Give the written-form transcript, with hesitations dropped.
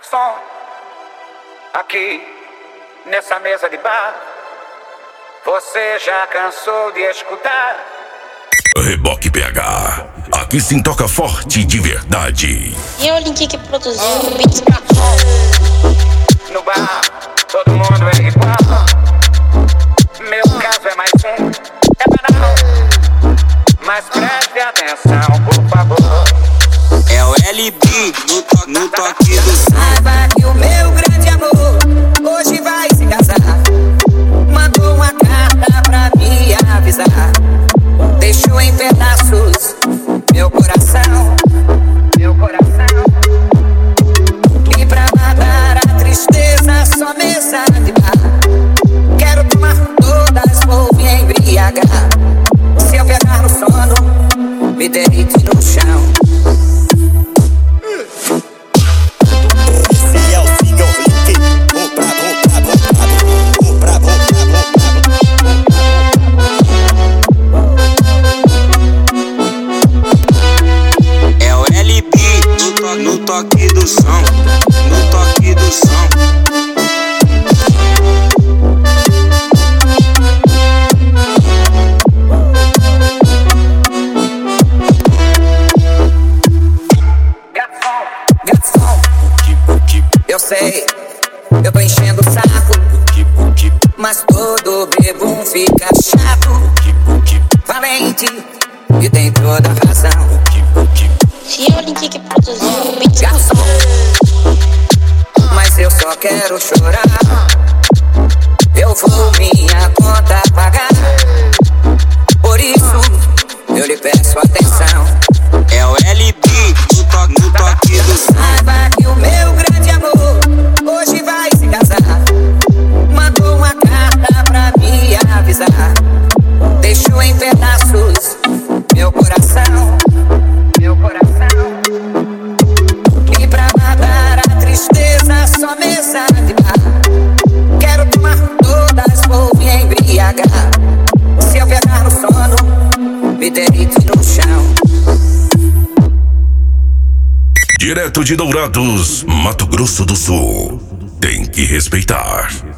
Garçom, aqui nessa mesa de bar, você já cansou de escutar? Reboque PH, aqui sim toca forte de verdade. E é o Link que produziu o beat. No bar, todo mundo é igual. Meu caso é mais um, é banal. Mas preste atenção, por favor. É o LB no toque do som. Saiba que o meu grande amor hoje vai se casar. Mandou uma carta pra me avisar. Deixou em pedaços meu coração. E pra matar a tristeza, só mesa de bar. Quero tomar todas, vou me embriagar. Se eu pegar no sono, me deite no chão. É o LB no toque do som. No toque do som. Garçom, eu sei, eu tô enchendo o saco, mas todo bebum fica chato. Valente, e tem toda a razão. E é o Link que produziu o beat. Garçom, mas eu só quero chorar. Eu vou minha conta pagar. Por isso, eu lhe peço atenção. É o LB no toque do som. Saiba que o meu grande amor hoje vai se casar. Mandou uma carta pra me avisar. Deixou em pedaços meu coração. E pra matar a tristeza, só mesa de bar. Quero tomar todas, vou me embriagar. Se eu pegar no sono, me deite no chão. Direto de Dourados, Mato Grosso do Sul. Tem que respeitar.